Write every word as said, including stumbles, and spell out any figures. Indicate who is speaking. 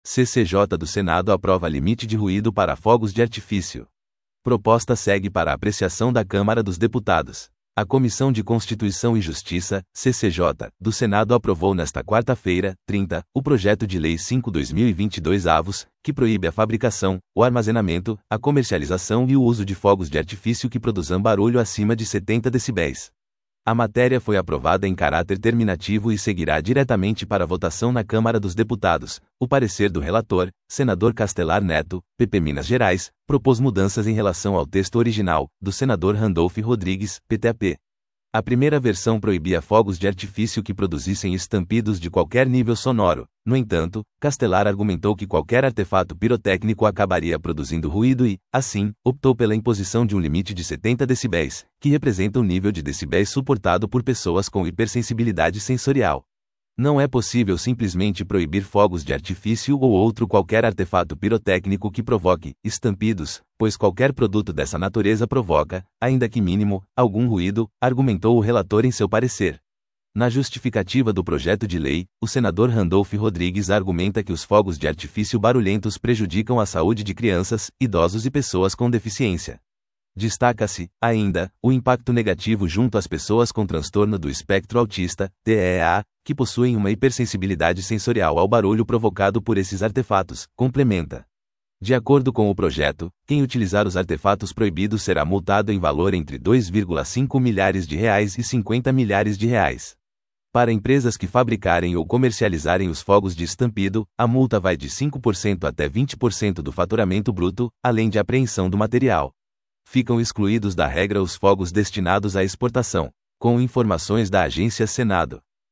Speaker 1: C C J do Senado aprova limite de ruído para fogos de artifício. Proposta segue para apreciação da Câmara dos Deputados. A Comissão de Constituição e Justiça, C C J, do Senado aprovou nesta quarta-feira, trinta, o projeto de Lei cinco barra dois mil e vinte e dois avos, que proíbe a fabricação, o armazenamento, a comercialização e o uso de fogos de artifício que produzam barulho acima de setenta decibéis. A matéria foi aprovada em caráter terminativo e seguirá diretamente para votação na Câmara dos Deputados. O parecer do relator, senador Castelar Neto, P P Minas Gerais, propôs mudanças em relação ao texto original, do senador Randolph Rodrigues, P T A P. A primeira versão proibia fogos de artifício que produzissem estampidos de qualquer nível sonoro. No entanto, Castelar argumentou que qualquer artefato pirotécnico acabaria produzindo ruído e, assim, optou pela imposição de um limite de setenta decibéis, que representa o nível de decibéis suportado por pessoas com hipersensibilidade sensorial. Não é possível simplesmente proibir fogos de artifício ou outro qualquer artefato pirotécnico que provoque estampidos, pois qualquer produto dessa natureza provoca, ainda que mínimo, algum ruído, argumentou o relator em seu parecer. Na justificativa do projeto de lei, o senador Randolph Rodrigues argumenta que os fogos de artifício barulhentos prejudicam a saúde de crianças, idosos e pessoas com deficiência. Destaca-se, ainda, o impacto negativo junto às pessoas com transtorno do espectro autista, T E A, que possuem uma hipersensibilidade sensorial ao barulho provocado por esses artefatos, complementa. De acordo com o projeto, quem utilizar os artefatos proibidos será multado em valor entre dois vírgula cinco milhares de reais e cinquenta milhares de reais. Para empresas que fabricarem ou comercializarem os fogos de estampido, a multa vai de cinco por cento até vinte por cento do faturamento bruto, além de apreensão do material. Ficam excluídos da regra os fogos destinados à exportação. Com informações da Agência Senado.